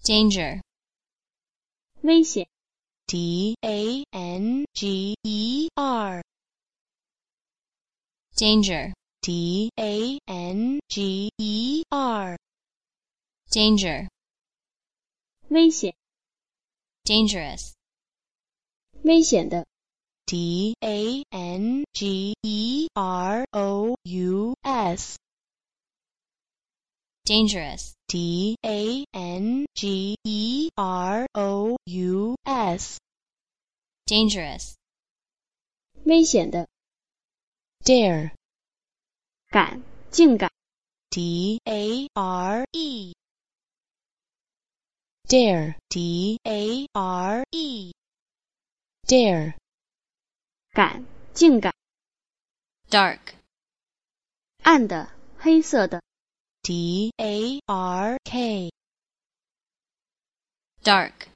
danger, 危险 danger, danger, danger, danger, 危险 dangerous, 危险的 dangerous, dangerous, dangerous, dangerous, 危险的 dare, 敢竟敢 dare, dare, dare, 敢竟敢 dark, 暗的黑色的 dark, dark,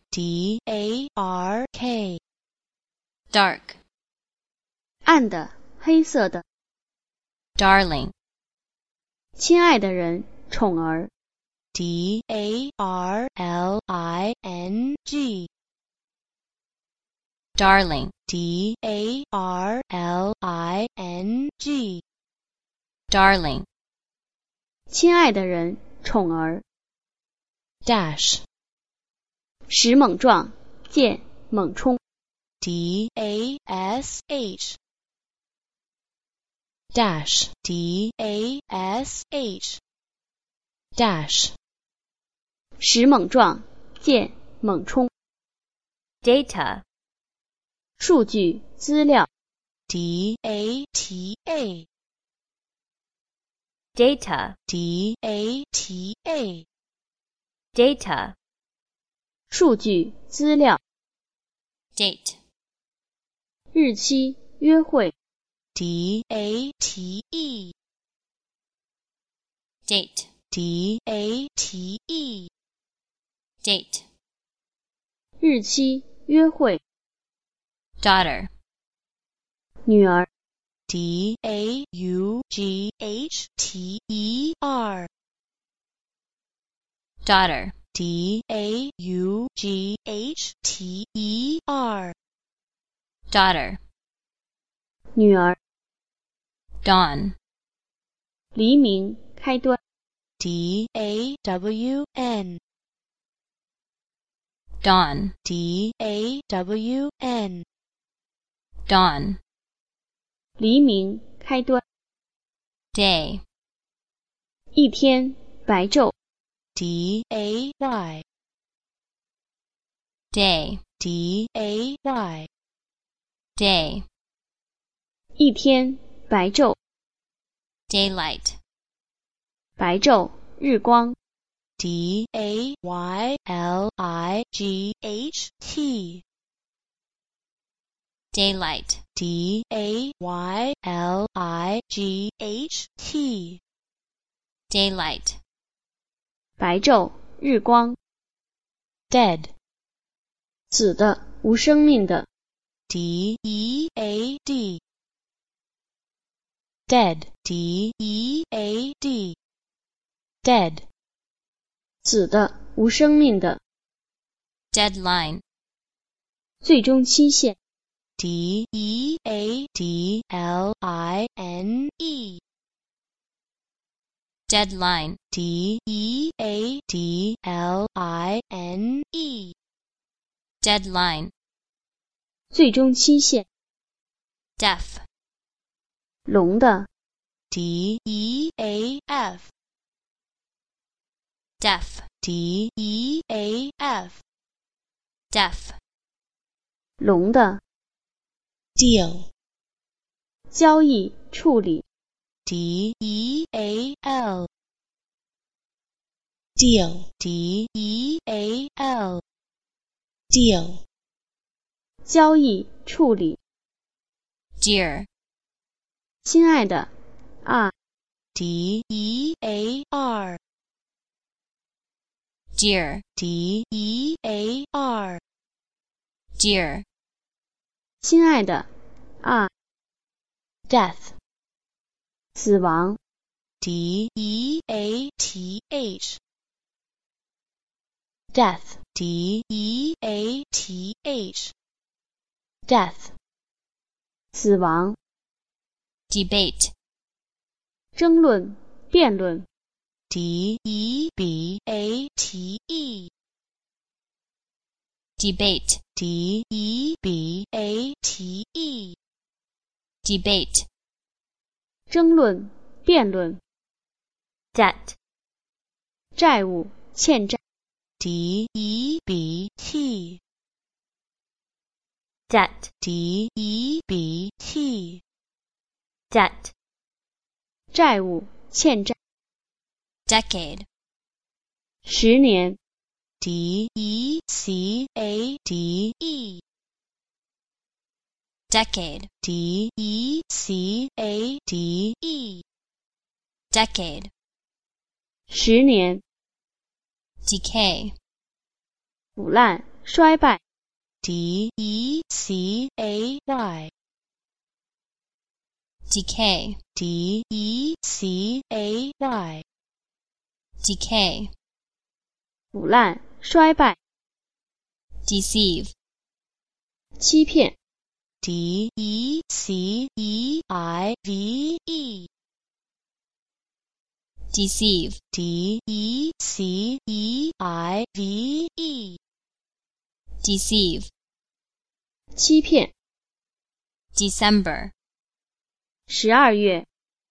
dark, dark, 暗的黑色的 darling, 亲爱的人宠儿 darling, darling, darling, darling, 亲爱的人宠儿 dash, 使猛撞见猛冲 dash, dash, dash, 使猛撞见猛冲 data, 数据资料 data, data, data, data, 数据资料 date, 日期约会 date, date, date, date, 日期约会 daughter, 女儿 daughter, daughter, daughter, 女儿 dawn, 黎明开端 dawn, dawn, dawn, dawn, 黎明开端 day, 一天白昼 day, day, day, day, 一天白昼 daylight, 白昼日光 daylight, daylight, daylight, daylight, 白昼日光 dead, 死的无生命的 dead, dead, dead, 死的无生命的 deadline, 最终期限 deadline, deadline, deadline, deadline, 最终期限 deaf, 聋的 deaf, deaf, deaf, deaf, 聋的 deal, 交易处理 deal, deal, deal, 交易处理 dear, 亲爱的啊 dear, dear, dear, dear, 亲爱的啊 death, 死亡 death, death, D-E-A-T-H, death, 死亡、 debate, 争论、辩论、 D-E-B-A-T-E, debate, D-E-B-A-T-E, debate, 争论、辩论、 debt, 债务、欠债、 D-E-B-T, debt, D-E-B-T, debt, 债务、欠债、 decade, 10年、 D-E-C-A-D-E, decade, D-E-C-A-D-E, decade, 10年、 decay, 腐烂、衰败、 D-E-C-A-Y, decay, D-E-C-A-Y, decay, 腐烂、衰败、 deceive, 欺骗、 D-E-C-E-I-V-E, deceive, D-E-C-E-I-V-E, deceive, 欺骗、 December, 12月、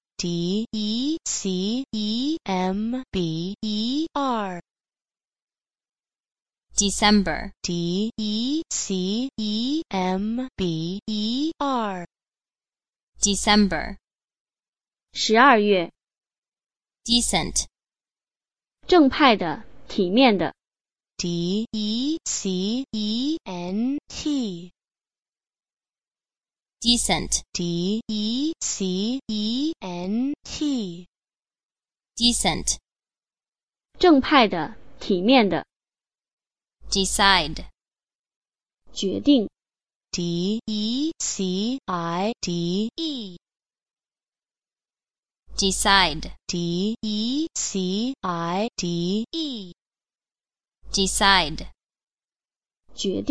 D-E-C-E-M-B-E-R, December, D-E-C-E-M-B-E-R, December, 12月、 decent, 正派的、体面的、 D-E-C-E-N-T, decent, D-E-C-E-N-T, decent, 正派的、体面的、 decide, 决定、 D-E-C-I-D-E, decide, D-E-C-I-D-E, decide, 决定。